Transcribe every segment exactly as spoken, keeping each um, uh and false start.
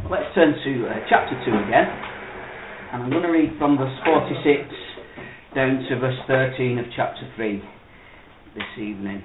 Let's turn to uh, chapter two again, and I'm going to read from verse forty-six down to verse thirteen of chapter three this evening.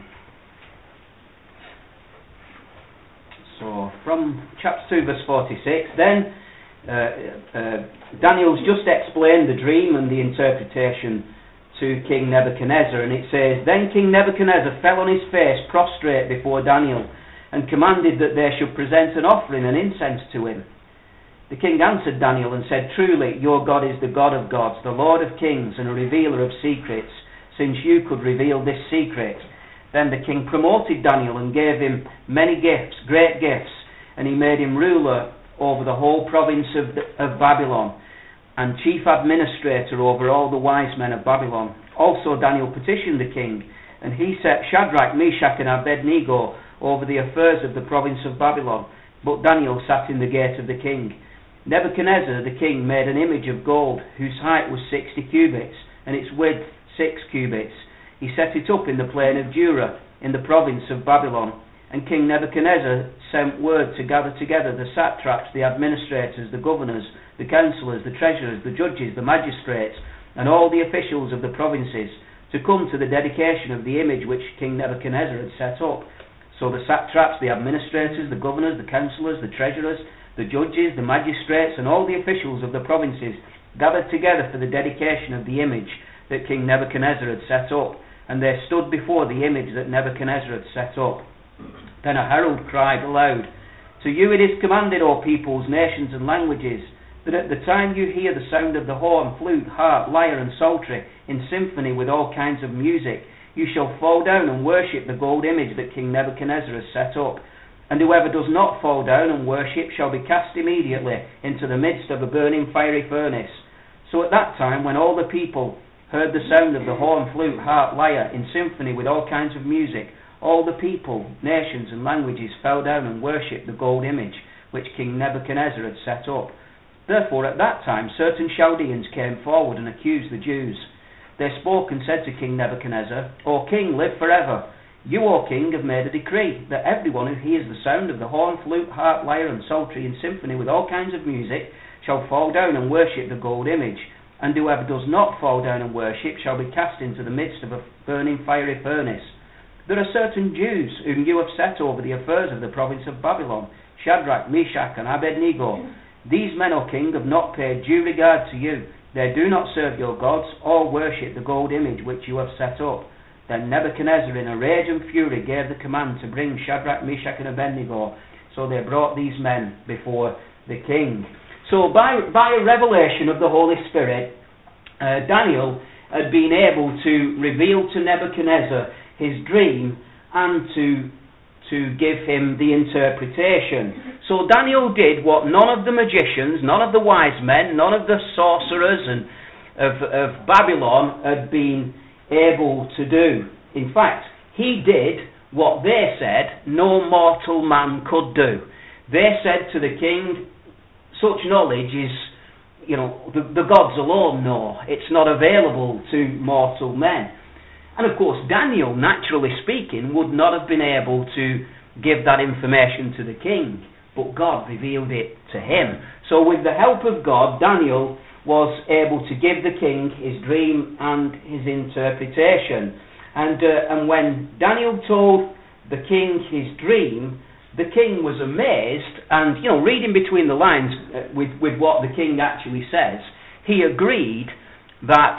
So, from chapter two, verse forty-six, then uh, uh, Daniel's just explained the dream and the interpretation to King Nebuchadnezzar, and it says, Then King Nebuchadnezzar fell on his face prostrate before Daniel, and commanded that they should present an offering and incense to him. The king answered Daniel and said, Truly, your God is the God of gods, the Lord of kings, and a revealer of secrets, since you could reveal this secret. Then the king promoted Daniel and gave him many gifts, great gifts, and he made him ruler over the whole province of, the, of Babylon, and chief administrator over all the wise men of Babylon. Also Daniel petitioned the king, and he set Shadrach, Meshach, and Abednego over the affairs of the province of Babylon. But Daniel sat in the gate of the king. Nebuchadnezzar the king made an image of gold, whose height was sixty cubits, and its width six cubits. He set it up in the plain of Dura, in the province of Babylon. And King Nebuchadnezzar sent word to gather together the satraps, the administrators, the governors, the councillors, the treasurers, the judges, the magistrates, and all the officials of the provinces, to come to the dedication of the image which King Nebuchadnezzar had set up. So the satraps, the administrators, the governors, the councillors, the treasurers, the judges, the magistrates, and all the officials of the provinces gathered together for the dedication of the image that King Nebuchadnezzar had set up, and they stood before the image that Nebuchadnezzar had set up. Then a herald cried aloud, To you it is commanded, O peoples, nations, and languages, that at the time you hear the sound of the horn, flute, harp, lyre, and psaltery, in symphony with all kinds of music, you shall fall down and worship the gold image that King Nebuchadnezzar has set up. And whoever does not fall down and worship shall be cast immediately into the midst of a burning fiery furnace. So at that time, when all the people heard the sound of the horn, flute, harp, lyre, in symphony with all kinds of music, all the people, nations, and languages fell down and worshipped the gold image which King Nebuchadnezzar had set up. Therefore at that time certain Chaldeans came forward and accused the Jews. They spoke and said to King Nebuchadnezzar, O king, live forever. You, O king, have made a decree that everyone who hears the sound of the horn, flute, harp, lyre, and psaltery in symphony with all kinds of music shall fall down and worship the gold image, and whoever does not fall down and worship shall be cast into the midst of a burning fiery furnace. There are certain Jews whom you have set over the affairs of the province of Babylon, Shadrach, Meshach, and Abednego. These men, O king, have not paid due regard to you. They do not serve your gods or worship the gold image which you have set up. Then Nebuchadnezzar, in a rage and fury, gave the command to bring Shadrach, Meshach, and Abednego. So they brought these men before the king. So by, by a revelation of the Holy Spirit, uh, Daniel had been able to reveal to Nebuchadnezzar his dream and to, to give him the interpretation. So Daniel did what none of the magicians, none of the wise men, none of the sorcerers and of, of Babylon had been able to do. In fact, he did what they said no mortal man could do. They said to the king, such knowledge is, you know, the, the gods alone know. It's not available to mortal men. And of course, Daniel, naturally speaking, would not have been able to give that information to the king, but God revealed it to him. So with the help of God, Daniel was able to give the king his dream and his interpretation. And, uh, and when Daniel told the king his dream, the king was amazed, and, you know, reading between the lines uh, with, with what the king actually says, he agreed that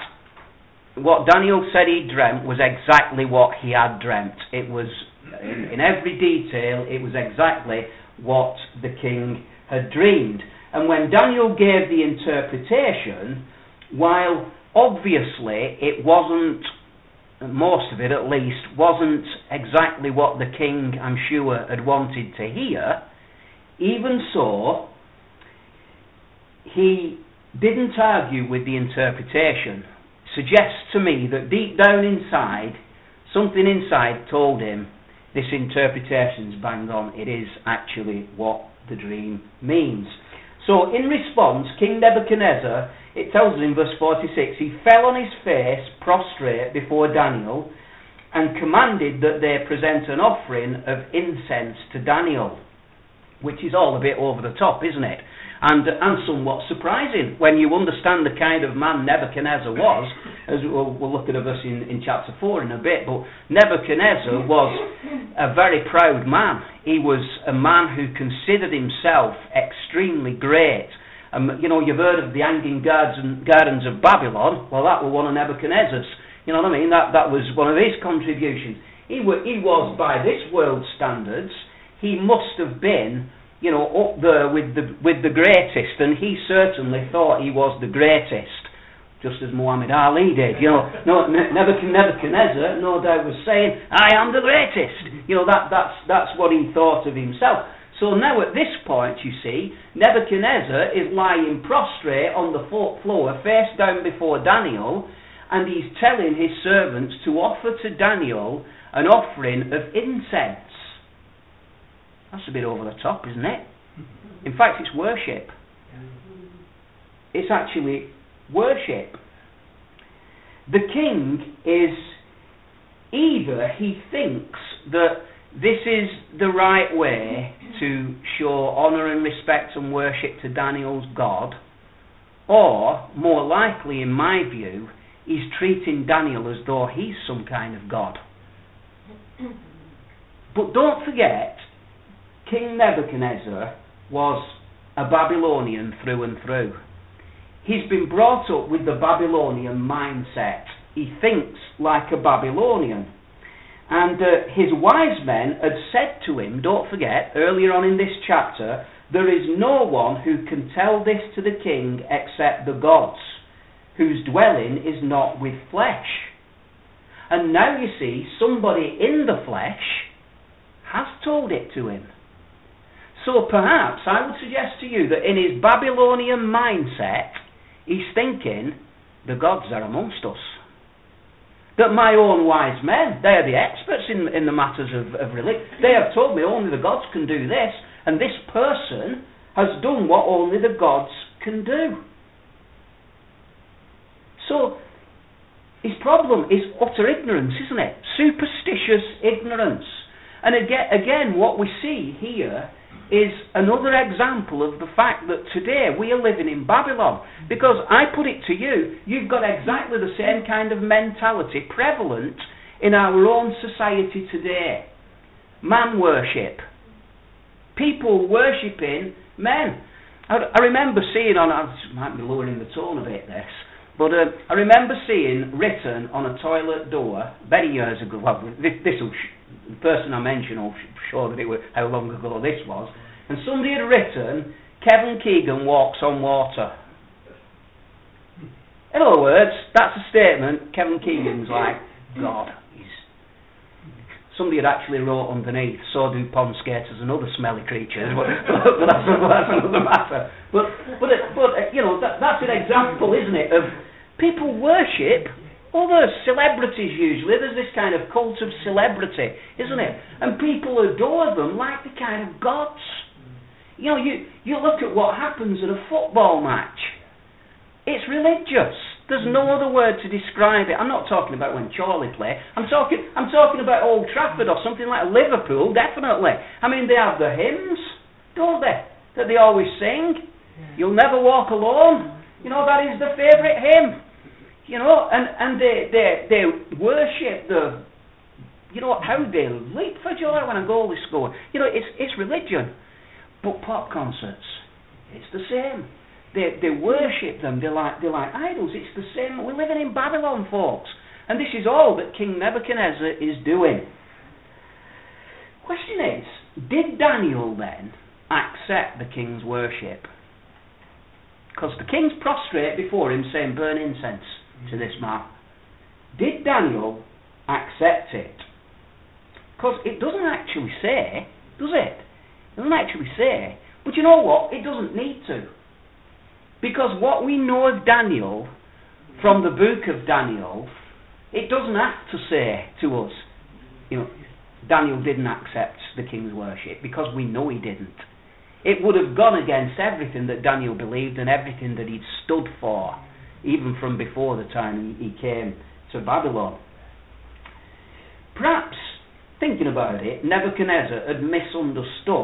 what Daniel said he dreamt was exactly what he had dreamt. It was, in, in every detail, it was exactly what the king had dreamed. And when Daniel gave the interpretation, while obviously it wasn't, most of it at least, wasn't exactly what the king, I'm sure, had wanted to hear, even so, he didn't argue with the interpretation. Suggests to me that deep down inside, something inside told him, this interpretation's bang on, it is actually what the dream means. So in response, King Nebuchadnezzar, it tells us in verse forty-six, he fell on his face prostrate before Daniel and commanded that they present an offering of incense to Daniel. which is all a bit over the top, isn't it? And, and somewhat surprising when you understand the kind of man Nebuchadnezzar was, as we'll, we'll look at a verse in, in chapter four in a bit, but Nebuchadnezzar was a very proud man. He was a man who considered himself extremely great. Um, you know, you've heard of the hanging gardens, gardens of Babylon. Well, that was one of Nebuchadnezzar's. You know what I mean? That, that was one of his contributions. He, were, he was, by this world's standards, he must have been, you know, up there with the with the greatest, and he certainly thought he was the greatest, just as Muhammad Ali did. You know, no, Nebuchadnezzar, no doubt, was saying, "I am the greatest." You know, that that's that's what he thought of himself. So now at this point, you see, Nebuchadnezzar is lying prostrate on the floor, face down before Daniel, and he's telling his servants to offer to Daniel an offering of incense. That's a bit over the top, isn't it? In fact, it's worship. It's actually worship. The king is, either he thinks that this is the right way to show honour and respect and worship to Daniel's God, or, more likely in my view, he's treating Daniel as though he's some kind of God. But don't forget, King Nebuchadnezzar was a Babylonian through and through. He's been brought up with the Babylonian mindset. He thinks like a Babylonian. And uh, his wise men had said to him, don't forget, earlier on in this chapter, there is no one who can tell this to the king except the gods, whose dwelling is not with flesh. And now you see, somebody in the flesh has told it to him. So perhaps I would suggest to you that in his Babylonian mindset, he's thinking, the gods are amongst us. That my own wise men, they are the experts in, in the matters of, of religion. They have told me only the gods can do this, and this person has done what only the gods can do. So, his problem is utter ignorance, isn't it? Superstitious ignorance. And again, again, what we see here is another example of the fact that today we are living in Babylon. Because I put it to you, you've got exactly the same kind of mentality prevalent in our own society today. Man worship. People worshipping men. I, I remember seeing on, I might be lowering the tone a bit this, but uh, I remember seeing written on a toilet door many years ago, well, this, this will sh- the person I mentioned will show that it was how long ago this was, and somebody had written, Kevin Keegan walks on water. In other words, that's a statement, Kevin Keegan's like, God, he's... Somebody had actually wrote underneath, so do pond skaters and other smelly creatures, but, but that's, that's another matter. But, but, but you know, that, that's an example, isn't it, of people worship other celebrities usually. There's this kind of cult of celebrity, isn't it? And people adore them like the kind of gods. You know, you, you look at what happens at a football match. It's religious. There's no other word to describe it. I'm not talking about when Chorley play. I'm talking I'm talking about Old Trafford or something like Liverpool, definitely. I mean, they have the hymns, don't they? That they always sing. You'll never walk alone. You know, that is the favourite hymn. You know, and, and they, they they worship the, you know, how they leap for joy when a goal is scored. You know, it's it's religion. But pop concerts, it's the same. They they worship them. They're like they're like idols. It's the same. We're living in Babylon, folks, and this is all that King Nebuchadnezzar is doing. Question is, did Daniel then accept the king's worship? Because the king's prostrate before him, saying, "Burn incense to this man." Did Daniel accept it? Because it doesn't actually say, does it? It doesn't actually say. But you know what? It doesn't need to. Because what we know of Daniel, from the book of Daniel, it doesn't have to say to us, you know, Daniel didn't accept the king's worship, because we know he didn't. It would have gone against everything that Daniel believed and everything that he'd stood for, even from before the time he came to Babylon. Perhaps, thinking about it, Nebuchadnezzar had misunderstood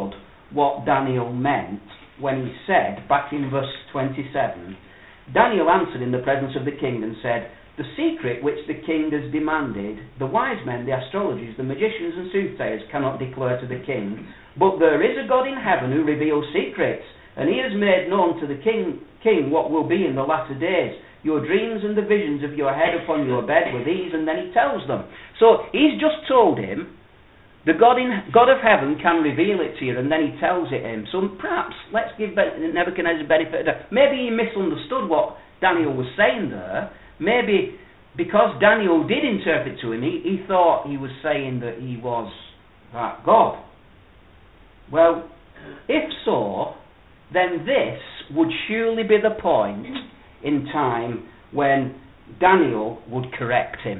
what Daniel meant when he said, back in verse twenty-seven, Daniel answered in the presence of the king and said, the secret which the king has demanded, the wise men, the astrologers, the magicians and soothsayers cannot declare to the king, but there is a God in heaven who reveals secrets, and he has made known to the king, king what will be in the latter days. Your dreams and the visions of your head upon your bed were these, and then he tells them. So he's just told him, the God in God of heaven can reveal it to you, and then he tells it him. So perhaps, let's give Nebuchadnezzar the benefit of the doubt. Maybe he misunderstood what Daniel was saying there. Maybe because Daniel did interpret to him, he, he thought he was saying that he was that God. Well, if so, then this would surely be the point in time when Daniel would correct him.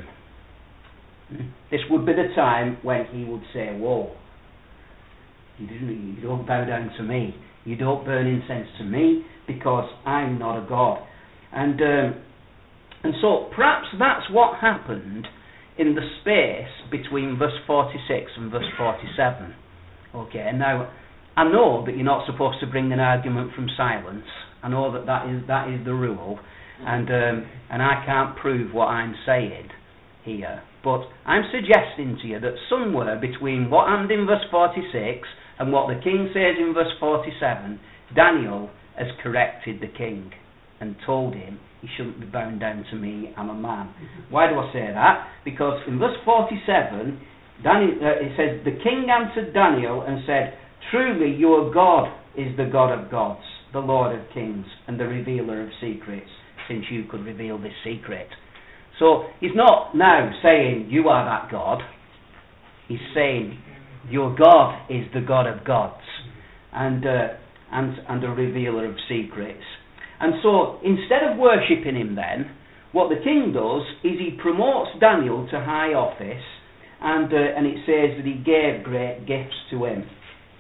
This would be the time when he would say, whoa, you, didn't, you don't bow down to me. You don't burn incense to me because I'm not a God. And, um, and so perhaps that's what happened in the space between verse forty-six and verse forty-seven. Okay, now I know that you're not supposed to bring an argument from silence. I know that that is, that is the rule, and um, and I can't prove what I'm saying here. But I'm suggesting to you that somewhere between what happened in verse forty-six and what the king says in verse forty-seven, Daniel has corrected the king and told him he shouldn't be bound down to me, I'm a man. Why do I say that? Because in verse forty-seven, Daniel, uh, it says, the king answered Daniel and said, truly your God is the God of gods, the Lord of kings, and the revealer of secrets, since you could reveal this secret. So he's not now saying you are that God. He's saying your God is the God of gods and uh, and and a revealer of secrets. And so instead of worshipping him then, what the king does is he promotes Daniel to high office, and uh, and it says that he gave great gifts to him.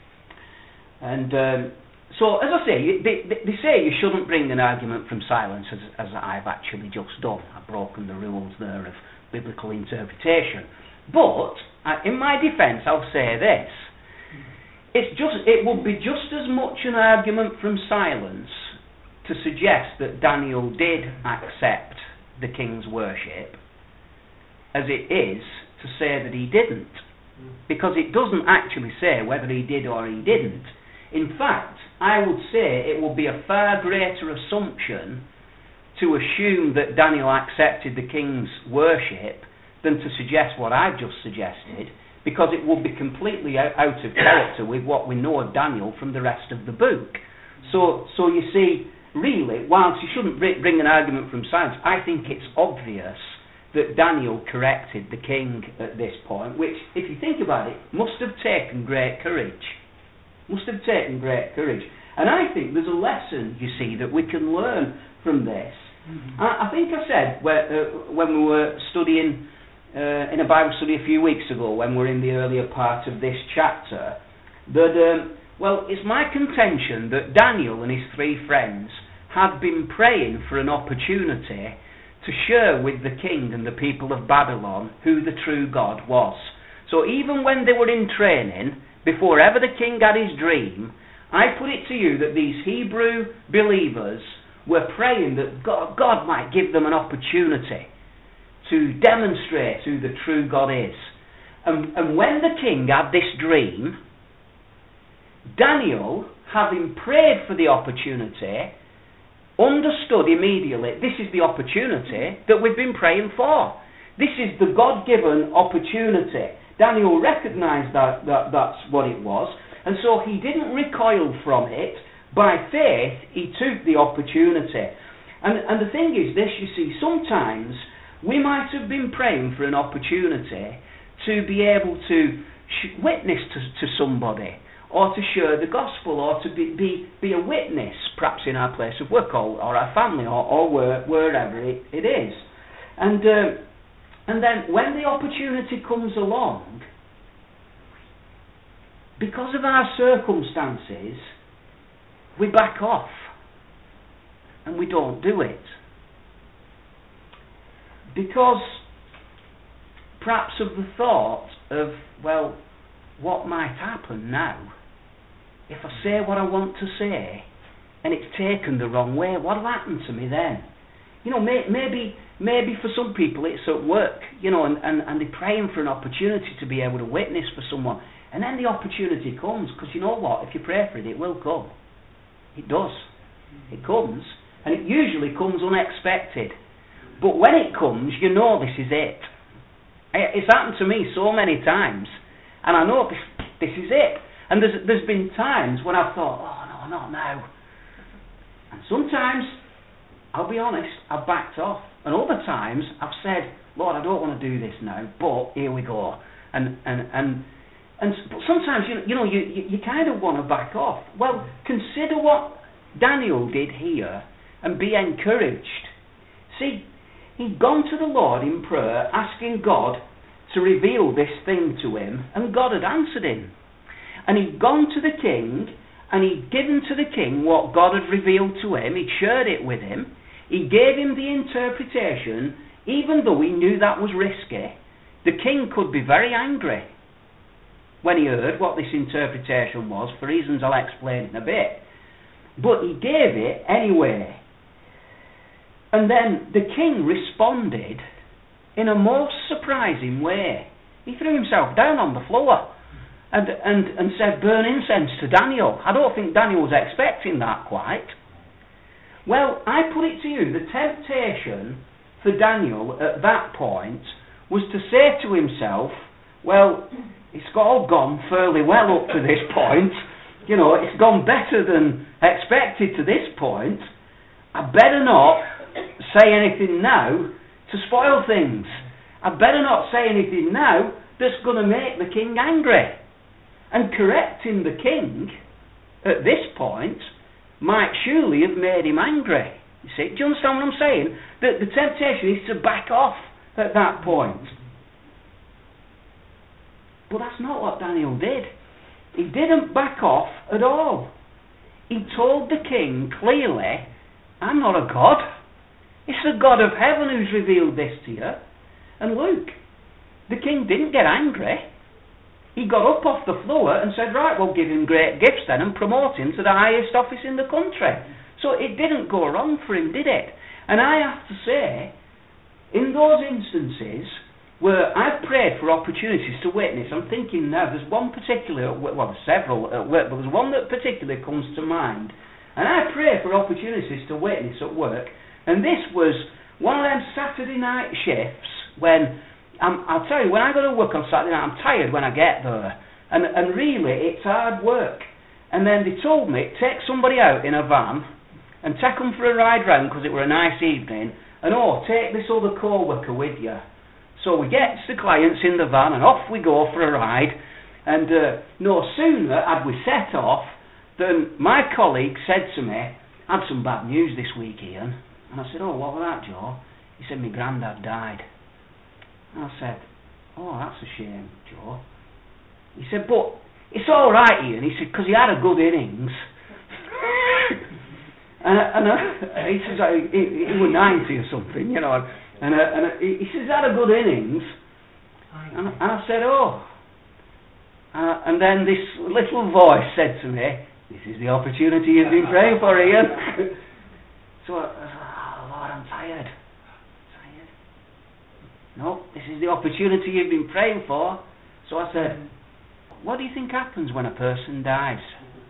And um, so, as I say, they, they say you shouldn't bring an argument from silence, as, as I've actually just done. I've broken the rules there of biblical interpretation. But, uh, in my defence, I'll say this. It's just, it would be just as much an argument from silence to suggest that Daniel did accept the king's worship as it is to say that he didn't. Because it doesn't actually say whether he did or he didn't. In fact, I would say it would be a far greater assumption to assume that Daniel accepted the king's worship than to suggest what I've just suggested, because it would be completely out, out of character with what we know of Daniel from the rest of the book. So, so you see, really, whilst you shouldn't bring an argument from silence, I think it's obvious that Daniel corrected the king at this point, which, if you think about it, must have taken great courage. Must have taken great courage. And I think there's a lesson, you see, that we can learn from this. Mm-hmm. I, I think I said where, uh, when we were studying uh, in a Bible study a few weeks ago, when we were in the earlier part of this chapter, that, um, well, it's my contention that Daniel and his three friends had been praying for an opportunity to share with the king and the people of Babylon who the true God was. So even when they were in training, before ever the king had his dream, I put it to you that these Hebrew believers were praying that God, God might give them an opportunity to demonstrate who the true God is. And, and when the king had this dream, Daniel, having prayed for the opportunity, understood immediately, this is the opportunity that we've been praying for. This is the God-given opportunity. Daniel recognised that, that that's what it was, and so he didn't recoil from it. By faith, he took the opportunity. And, and the thing is this, you see, sometimes we might have been praying for an opportunity to be able to sh- witness to, to somebody, or to share the gospel, or to be, be, be a witness, perhaps in our place of work, or, or our family, or, or where, wherever it, it is. And, uh, and then when the opportunity comes along, because of our circumstances, we back off, and we don't do it. Because perhaps of the thought of, well, what might happen now? if I say what I want to say and it's taken the wrong way, what'll happen to me then? You know, may, maybe maybe for some people it's at work, you know, and, and, and they're praying for an opportunity to be able to witness for someone. And then the opportunity comes, because you know what? If you pray for it, it will come. It does. It comes. And it usually comes unexpected. But when it comes, you know this is it. It's happened to me so many times. And I know this, this is it. And there's, there's been times when I've thought, oh, no, not now. And sometimes, I'll be honest, I've backed off. And other times, I've said, Lord, I don't want to do this now, but here we go. And and and, and but sometimes, you, you know, you, you, you kind of want to back off. Well, consider what Daniel did here and be encouraged. See, he'd gone to the Lord in prayer, asking God to reveal this thing to him, and God had answered him. And he'd gone to the king, and he'd given to the king what God had revealed to him. He'd shared it with him. He gave him the interpretation, even though he knew that was risky. The king could be very angry when he heard what this interpretation was, for reasons I'll explain in a bit. But he gave it anyway. And then the king responded in a most surprising way. He threw himself down on the floor and, and, and said, burn incense to Daniel. I don't think Daniel was expecting that quite. Well, I put it to you, the temptation for Daniel at that point was to say to himself, well, it's all gone fairly well up to this point. You know, it's gone better than expected to this point. I better not say anything now to spoil things. I better not say anything now that's going to make the king angry. And correcting the king at this point might surely have made him angry. You see, do you understand what I'm saying? That the temptation is to back off at that point. But that's not what Daniel did. He didn't back off at all. He told the king clearly, I'm not a god. It's the God of heaven who's revealed this to you. And look, the king didn't get angry. He got up off the floor and said, right, we'll give him great gifts then and promote him to the highest office in the country. So it didn't go wrong for him, did it? And I have to say, in those instances where I've prayed for opportunities to witness, I'm thinking now, there's one particular, well, several at work, but there's one that particularly comes to mind. And I pray for opportunities to witness at work. And this was one of them Saturday night shifts when, I'm, I'll tell you, when I go to work on Saturday night, I'm tired when I get there. And, and really, it's hard work. And then they told me, take somebody out in a van and take them for a ride round because it were a nice evening. And oh, take this other co-worker with you. So we get the clients in the van and off we go for a ride. And uh, no sooner had we set off than my colleague said to me, I had some bad news this week, Ian. And I said, oh, what was that, Joe? He said, my granddad died. And I said, oh, that's a shame, Joe. He said, but it's all right, Ian. He said, because he had a good innings. and and uh, he says, he, he was ninety or something, you know. And, uh, and uh, he says, he had a good innings. And, and I said, oh. Uh, and then this little voice said to me, this is the opportunity you've been praying for, Ian. So I thought, oh, Lord, I'm tired. Tired. No, this is the opportunity you've been praying for. So I said, what do you think happens when a person dies?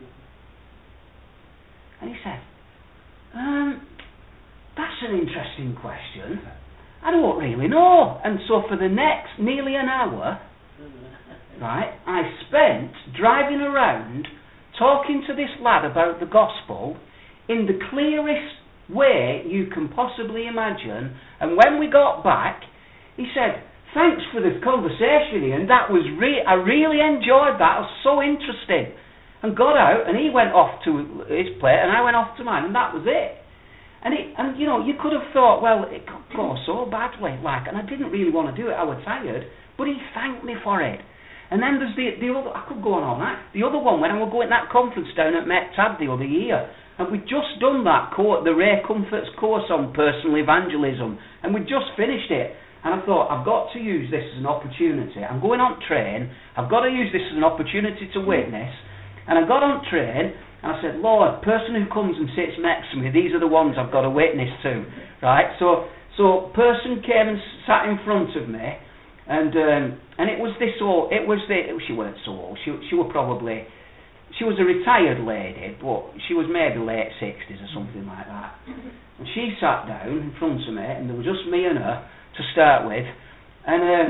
And he said, um, that's an interesting question. I don't really know. And so for the next nearly an hour, right, I spent driving around talking to this lad about the gospel in the clearest way you can possibly imagine. And when we got back, he said, thanks for the conversation, Ian. That was re- I really enjoyed that. It was so interesting. And got out, and he went off to his plate, and I went off to mine, and that was it. And it, and you know, you could have thought, well, it could go so badly, like, and I didn't really want to do it. I was tired, but he thanked me for it. And then there's the the other. I could go on all night. The other one, when I was going to that conference down at MetTab the other year, and we'd just done that course, the Ray Comforts course on personal evangelism, and we'd just finished it. And I thought, I've got to use this as an opportunity. I'm going on train. I've got to use this as an opportunity to witness. And I got on train, and I said, Lord, person who comes and sits next to me, these are the ones I've got to witness to, right? So, so person came and sat in front of me, and um, and it was this old, it was the, she weren't so old, she, she were probably, she was a retired lady, but she was maybe late sixties or something like that. And she sat down in front of me, and there was just me and her to start with, and um,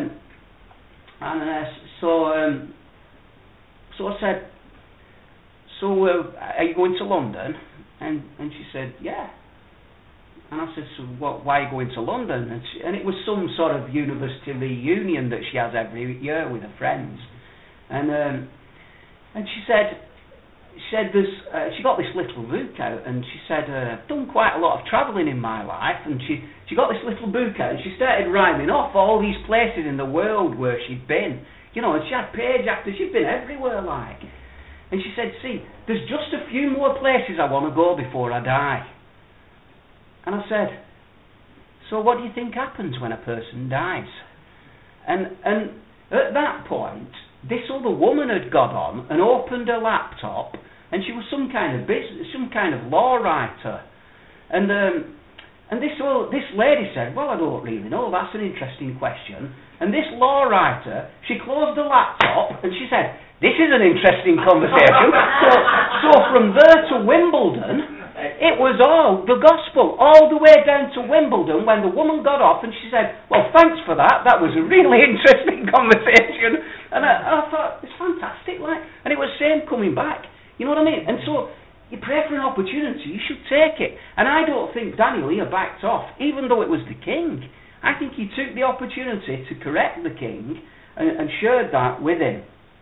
and uh, so um, so I said, so uh, are you going to London? And and she said, yeah. And I said, so what, why are you going to London? And, she, and it was some sort of university reunion that she has every year with her friends. And um, and she said, she said there's, uh, she got this little book out, and she said, uh, I've done quite a lot of travelling in my life, and she, she got this little book out, and she started rhyming off all these places in the world where she'd been. You know, and she had page after, she'd been everywhere, like. And she said, see, there's just a few more places I want to go before I die. And I said, so what do you think happens when a person dies? And and at that point, this other woman had got on and opened her laptop, and she was some kind of business, some kind of law writer. And um, and this old, this lady said, well, I don't really know, that's an interesting question. And this law writer, she closed the laptop and she said, this is an interesting conversation. so, so from there to Wimbledon, it was all the gospel, all the way down to Wimbledon, when the woman got off and she said, well, thanks for that, that was a really interesting conversation. And I, and I thought, it's fantastic, like, and it was same coming back, you know what I mean? And so, you pray for an opportunity, you should take it. And I don't think Daniel here backed off, even though it was the king. I think he took the opportunity to correct the king and, and shared that with him.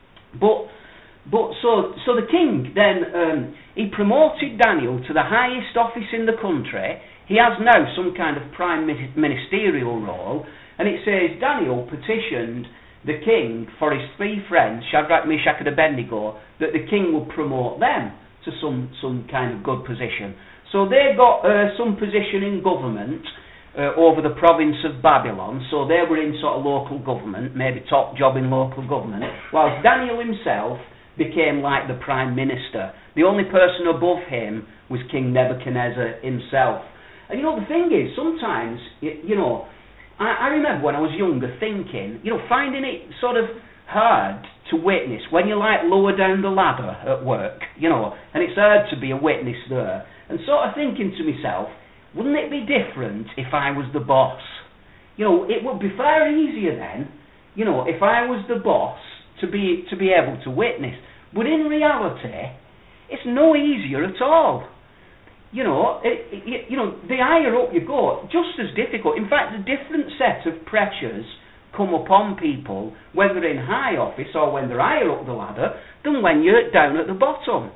But But so so the king then um, he promoted Daniel to the highest office in the country. He has now some kind of prime ministerial role, and it says Daniel petitioned the king for his three friends, Shadrach, Meshach and Abednego, that the king would promote them to some some kind of good position. So they got uh, some position in government uh, over the province of Babylon, so they were in sort of local government, maybe top job in local government, whilst Daniel himself became like the prime minister. The only person above him was King Nebuchadnezzar himself. And you know, the thing is, sometimes, you, you know, I, I remember when I was younger thinking, you know, finding it sort of hard to witness when you're like lower down the ladder at work, you know, and it's hard to be a witness there. And sort of thinking to myself, wouldn't it be different if I was the boss? You know, it would be far easier then, you know, if I was the boss, to be to be able to witness. But in reality, it's no easier at all. You know, it, it, you know, the higher up you go, just as difficult. In fact, a different set of pressures come upon people, whether in high office or when they're higher up the ladder, than when you're down at the bottom.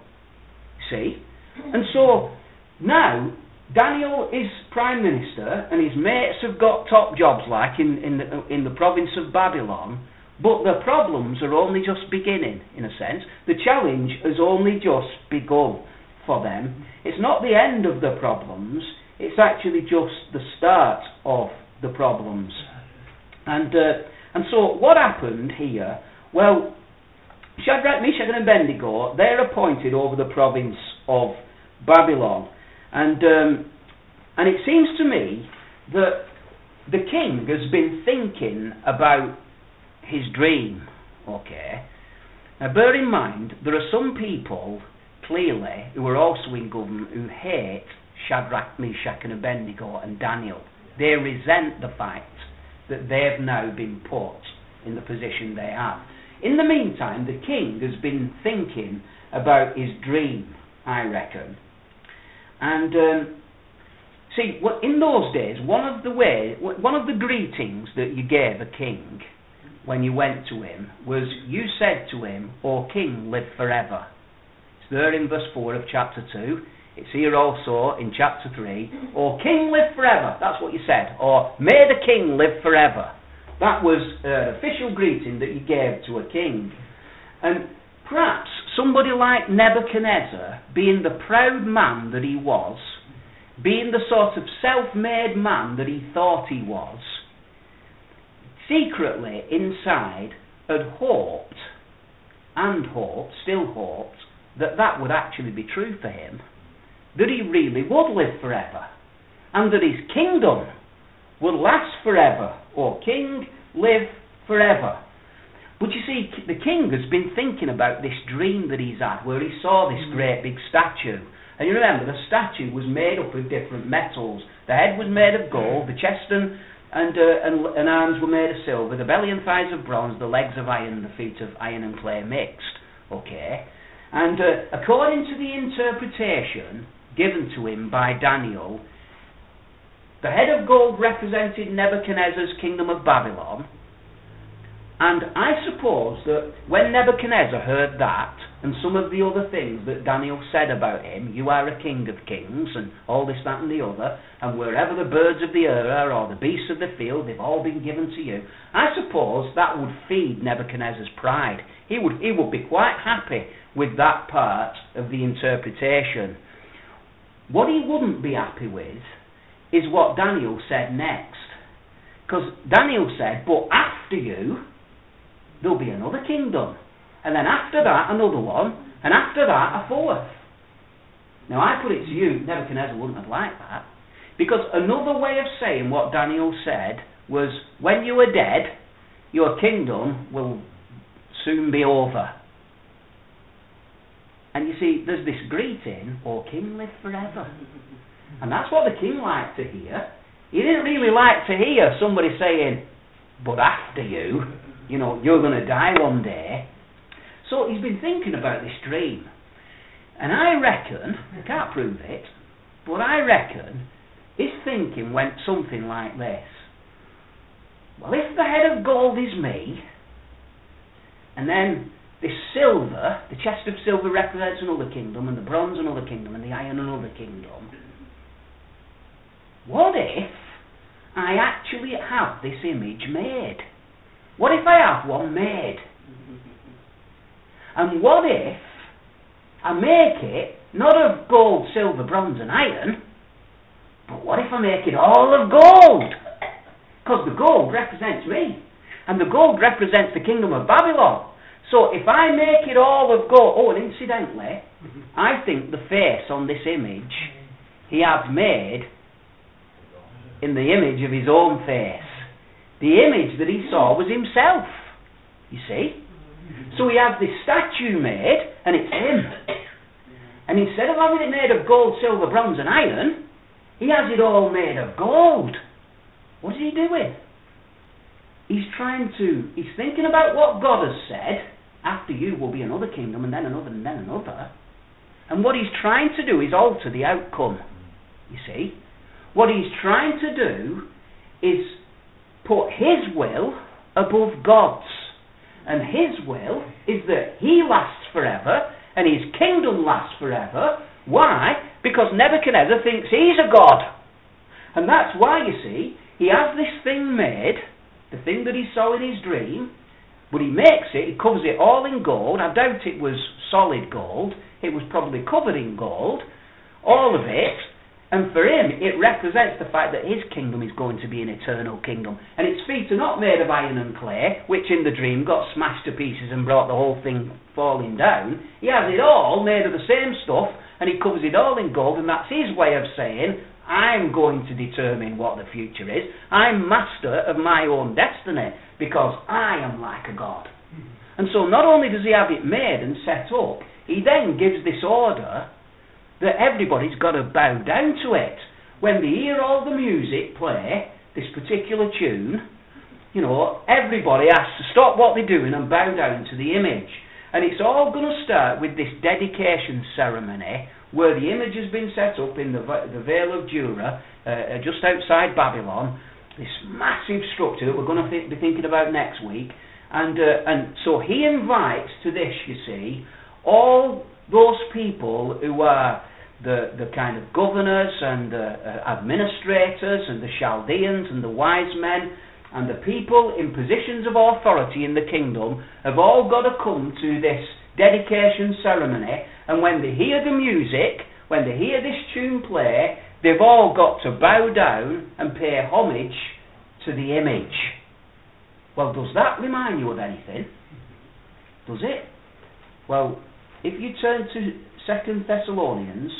See? And so, now, Daniel is Prime Minister, and his mates have got top jobs, like in, in, the, in the province of Babylon, but the problems are only just beginning, in a sense. The challenge has only just begun for them. It's not the end of the problems, it's actually just the start of the problems. And uh, and so what happened here? Well, Shadrach, Meshach and Abednego, they're appointed over the province of Babylon. And um, and it seems to me that the king has been thinking about his dream, okay? Now bear in mind, there are some people, clearly, who are also in government who hate Shadrach, Meshach and Abednego and Daniel. They resent the fact that they've now been put in the position they have. In the meantime, the king has been thinking about his dream, I reckon. And um, see, what, in those days, one of the way, one of the greetings that you gave a king when you went to him was, you said to him, "O King, live forever." It's there in verse four of chapter two. It's here also in chapter three. "O King, live forever." That's what you said. Or, "May the king live forever." That was an official greeting that you gave to a king. And perhaps somebody like Nebuchadnezzar, being the proud man that he was, being the sort of self-made man that he thought he was, secretly inside had hoped, and hoped, still hoped, that that would actually be true for him, that he really would live forever, and that his kingdom would last forever, or king, live forever. But you see, the king has been thinking about this dream that he's had, where he saw this great big statue. And you remember, the statue was made up of different metals. The head was made of gold, the chest and, and, uh, and, and arms were made of silver, the belly and thighs of bronze, the legs of iron, the feet of iron and clay mixed. Okay? And uh, according to the interpretation given to him by Daniel, the head of gold represented Nebuchadnezzar's kingdom of Babylon. And I suppose that when Nebuchadnezzar heard that, and some of the other things that Daniel said about him, you are a king of kings, and all this, that and the other, and wherever the birds of the air are, or the beasts of the field, they've all been given to you. I suppose that would feed Nebuchadnezzar's pride. He would, he would be quite happy with that part of the interpretation. What he wouldn't be happy with is what Daniel said next. Because Daniel said, but after you, there'll be another kingdom. And then after that, another one. And after that, a fourth. Now, I put it to you, Nebuchadnezzar wouldn't have liked that. Because another way of saying what Daniel said was, when you are dead, your kingdom will soon be over. And you see, there's this greeting, O king, live forever. And that's what the king liked to hear. He didn't really like to hear somebody saying, but after you, you know, you're going to die one day. So he's been thinking about this dream. And I reckon, I can't prove it, but I reckon his thinking went something like this. Well, if the head of gold is me, and then this silver, the chest of silver represents another kingdom, and the bronze another kingdom, and the iron another kingdom, what if I actually have this image made? What if I have one made? And what if I make it not of gold, silver, bronze and iron, but what if I make it all of gold? Because the gold represents me, and the gold represents the kingdom of Babylon. So if I make it all of gold, oh, and incidentally, I think the face on this image he had made in the image of his own face. The image that he saw was himself, you see. So he has this statue made, and it's him. And instead of having it made of gold, silver, bronze and iron, he has it all made of gold. What is he doing? He's trying to, he's thinking about what God has said, after you will be another kingdom, and then another, and then another. And what he's trying to do is alter the outcome, you see. What he's trying to do is put his will above God's. And his will is that he lasts forever, and his kingdom lasts forever. Why? Because Nebuchadnezzar thinks he's a god. And that's why, you see, he has this thing made, the thing that he saw in his dream, but he makes it, he covers it all in gold. I doubt it was solid gold. It was probably covered in gold, all of it. And for him, it represents the fact that his kingdom is going to be an eternal kingdom. And its feet are not made of iron and clay, which in the dream got smashed to pieces and brought the whole thing falling down. He has it all made of the same stuff, and he covers it all in gold, and that's his way of saying, I'm going to determine what the future is. I'm master of my own destiny, because I am like a god. And so not only does he have it made and set up, he then gives this order that everybody's got to bow down to it. When they hear all the music play, this particular tune, you know, everybody has to stop what they're doing and bow down to the image. And it's all going to start with this dedication ceremony, where the image has been set up in the, the Vale of Dura, uh, just outside Babylon, this massive structure that we're going to th- be thinking about next week. And, uh, and so he invites to this, you see, all those people who are the, the kind of governors and the uh, administrators and the Chaldeans and the wise men and the people in positions of authority in the kingdom have all got to come to this dedication ceremony, and when they hear the music, when they hear this tune play, they've all got to bow down and pay homage to the image. Well, does that remind you of anything? Does it? Well, if you turn to Second Thessalonians,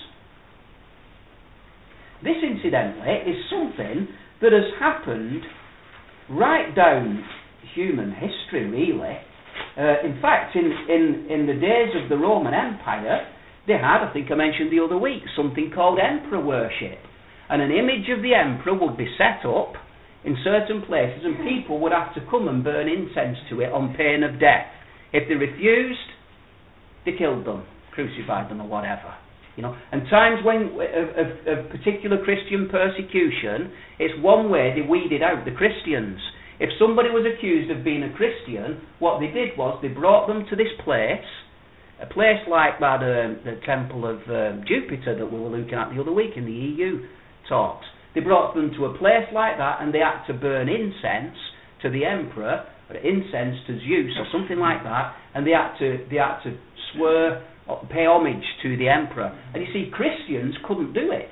this incidentally is something that has happened right down human history, really. Uh, in fact, in, in, in the days of the Roman Empire, they had, I think I mentioned the other week, something called emperor worship. And an image of the emperor would be set up in certain places, and people would have to come and burn incense to it on pain of death. If they refused, they killed them, crucified them or whatever. You know, and times when of, of, of particular Christian persecution, it's one way they weeded out the Christians. If somebody was accused of being a Christian, what they did was they brought them to this place, a place like that, uh, the temple of uh, Jupiter that we were looking at the other week in the E U talks. They brought them to a place like that, and they had to burn incense to the emperor, or incense to Zeus, or something like that, and they had to they had to swear, pay homage to the emperor. And you see, Christians couldn't do it.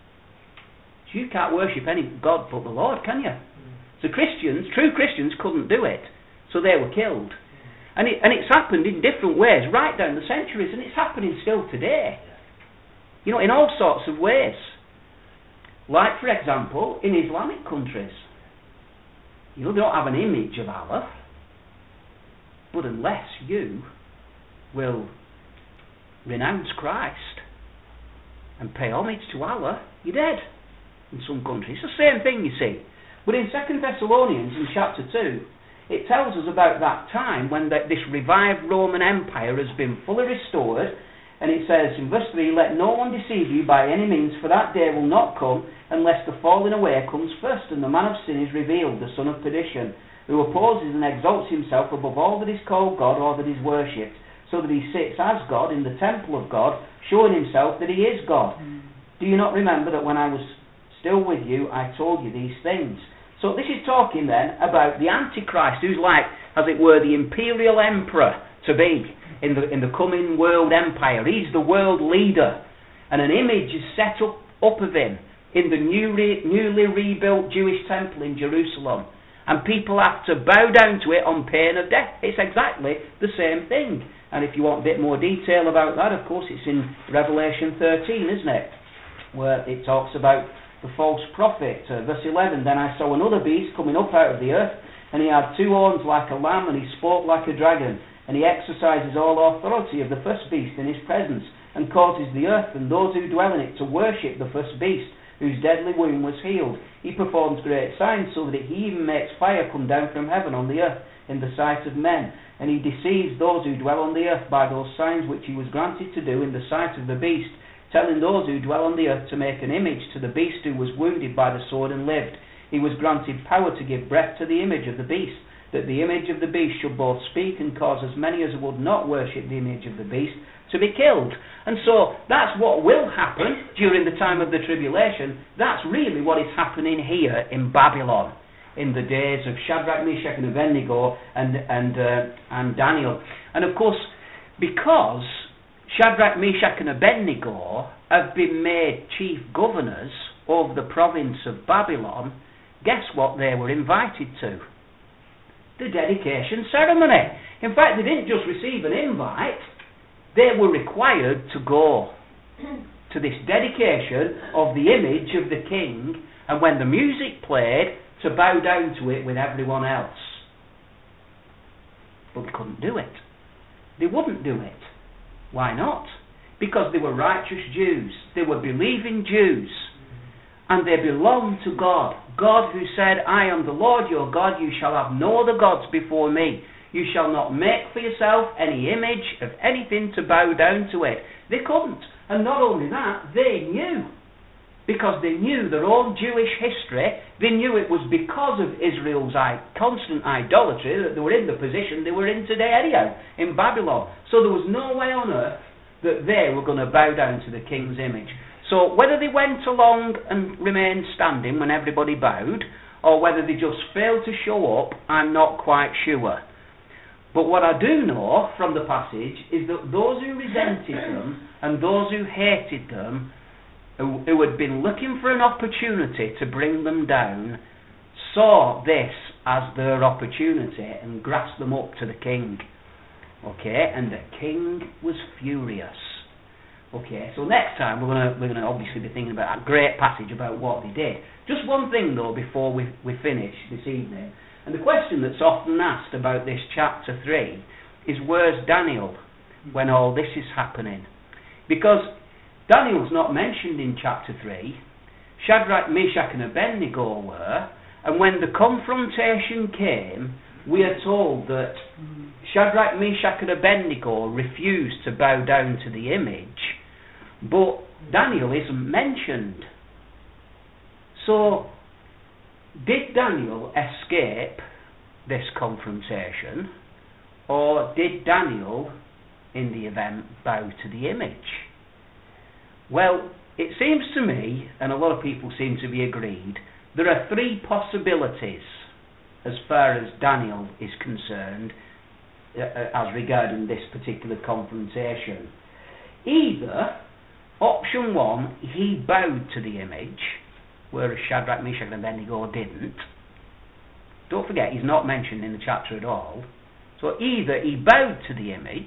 So you can't worship any god but the Lord, can you? So Christians, true Christians, couldn't do it, so they were killed. And it, and it's happened in different ways right down the centuries, and it's happening still today. You know, in all sorts of ways. Like, for example, in Islamic countries. You know, they don't have an image of Allah, but unless you will renounce Christ and pay homage to Allah, you're dead in some countries. It's the same thing, you see. But in Second Thessalonians, in chapter two, it tells us about that time when the, this revived Roman Empire has been fully restored. And it says in verse three, "Let no one deceive you by any means, for that day will not come unless the falling away comes first, and the man of sin is revealed, the son of perdition, who opposes and exalts himself above all that is called God or that is worshipped, so that he sits as God in the temple of God, showing himself that he is God. Mm. Do you not remember that when I was still with you, I told you these things?" So this is talking then about the Antichrist, who's like, as it were, the imperial emperor to be in the in the coming world empire. He's the world leader, and an image is set up, up of him in the newly, newly rebuilt Jewish temple in Jerusalem, and people have to bow down to it on pain of death. It's exactly the same thing. And if you want a bit more detail about that, of course, it's in Revelation thirteen, isn't it, where it talks about the false prophet. Uh, verse eleven, "Then I saw another beast coming up out of the earth, and he had two horns like a lamb, and he spoke like a dragon. And he exercises all authority of the first beast in his presence, and causes the earth and those who dwell in it to worship the first beast, whose deadly wound was healed. He performs great signs, so that he even makes fire come down from heaven on the earth in the sight of men. And he deceives those who dwell on the earth by those signs which he was granted to do in the sight of the beast, telling those who dwell on the earth to make an image to the beast who was wounded by the sword and lived. He was granted power to give breath to the image of the beast, that the image of the beast should both speak and cause as many as would not worship the image of the beast to be killed." And so that's what will happen during the time of the tribulation. That's really what is happening here in Babylon in the days of Shadrach, Meshach and Abednego and, and, uh, and Daniel. And of course, because Shadrach, Meshach and Abednego have been made chief governors over the province of Babylon, guess what they were invited to? The dedication ceremony. In fact, they didn't just receive an invite, they were required to go to this dedication of the image of the king, and when the music played, to bow down to it with everyone else. But they couldn't do it. They wouldn't do it. Why not? Because they were righteous Jews. They were believing Jews. And they belonged to God. God who said, "I am the Lord your God, you shall have no other gods before me. You shall not make for yourself any image of anything to bow down to it." They couldn't. And not only that, they knew. Because they knew their own Jewish history, they knew it was because of Israel's constant idolatry that they were in the position they were in today anyhow, in Babylon. So there was no way on earth that they were going to bow down to the king's image. So whether they went along and remained standing when everybody bowed, or whether they just failed to show up, I'm not quite sure. But what I do know from the passage is that those who resented them and those who hated them, who, who had been looking for an opportunity to bring them down, saw this as their opportunity and grasped them up to the king. Okay, and the king was furious. Okay, so next time we're gonna we're gonna obviously be thinking about that great passage about what they did. Just one thing though before we we finish this evening, and the question that's often asked about this chapter three is, where's Daniel when all this is happening? Because Daniel's not mentioned in chapter three. Shadrach, Meshach and Abednego were, and when the confrontation came, we are told that Shadrach, Meshach and Abednego refused to bow down to the image, but Daniel isn't mentioned. So, did Daniel escape this confrontation, or did Daniel, in the event, bow to the image? Well, it seems to me, and a lot of people seem to be agreed, there are three possibilities as far as Daniel is concerned uh, as regarding this particular confrontation. Either, option one, he bowed to the image, whereas Shadrach, Meshach and Abednego didn't. Don't forget, he's not mentioned in the chapter at all. So either he bowed to the image,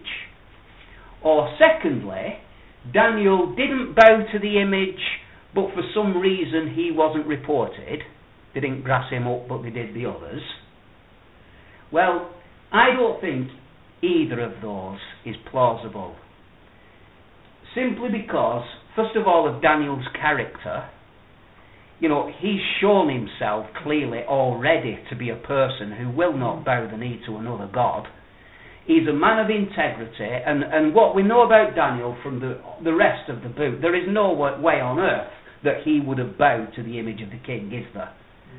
or secondly, Daniel didn't bow to the image, but for some reason he wasn't reported. They didn't grass him up, but they did the others. Well, I don't think either of those is plausible. Simply because, first of all, of Daniel's character. You know, he's shown himself clearly already to be a person who will not bow the knee to another god. He's a man of integrity, and, and what we know about Daniel from the, the rest of the book, there is no way on earth that he would have bowed to the image of the king, is there?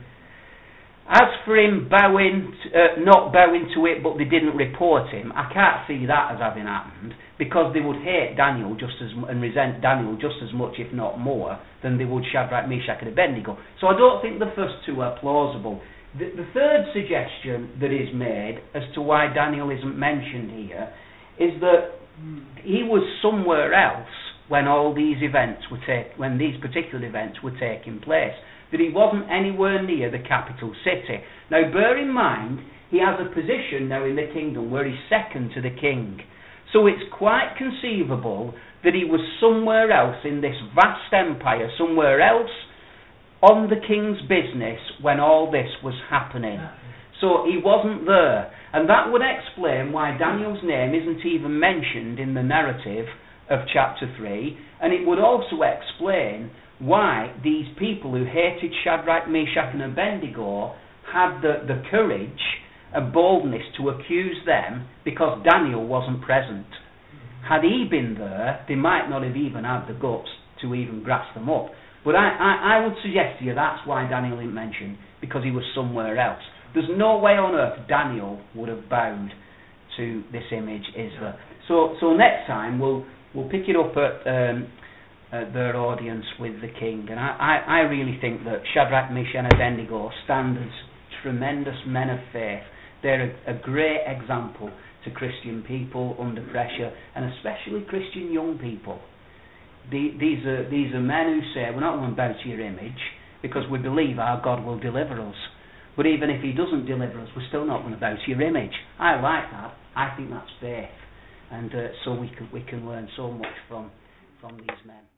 As for him bowing, uh, not bowing to it, but they didn't report him, I can't see that as having happened, because they would hate Daniel just as and resent Daniel just as much, if not more, than they would Shadrach, Meshach and Abednego. So I don't think the first two are plausible. The, the third suggestion that is made as to why Daniel isn't mentioned here is that he was somewhere else when all these events were take, when these particular events were taking place. That he wasn't anywhere near the capital city. Now bear in mind, he has a position now in the kingdom where he's second to the king. So it's quite conceivable that he was somewhere else in this vast empire, somewhere else on the king's business when all this was happening. So he wasn't there. And that would explain why Daniel's name isn't even mentioned in the narrative of chapter three. And it would also explain why these people who hated Shadrach, Meshach and Abednego had the, the courage and boldness to accuse them because Daniel wasn't present. Had he been there, they might not have even had the guts to even grasp them up. But I, I, I would suggest to you that's why Daniel didn't mention, because he was somewhere else. There's no way on earth Daniel would have bowed to this image, is there? So, so next time we'll we'll pick it up at, um, at their audience with the king. And I, I, I really think that Shadrach, Meshach and Abednego stand as tremendous men of faith. They're a, a great example to Christian people under pressure, and especially Christian young people. The, these are these are men who say, we're not going to bow to your image because we believe our God will deliver us. But even if he doesn't deliver us, we're still not going to bow to your image. I like that. I think that's faith. And uh, so we can, we can learn so much from, from these men.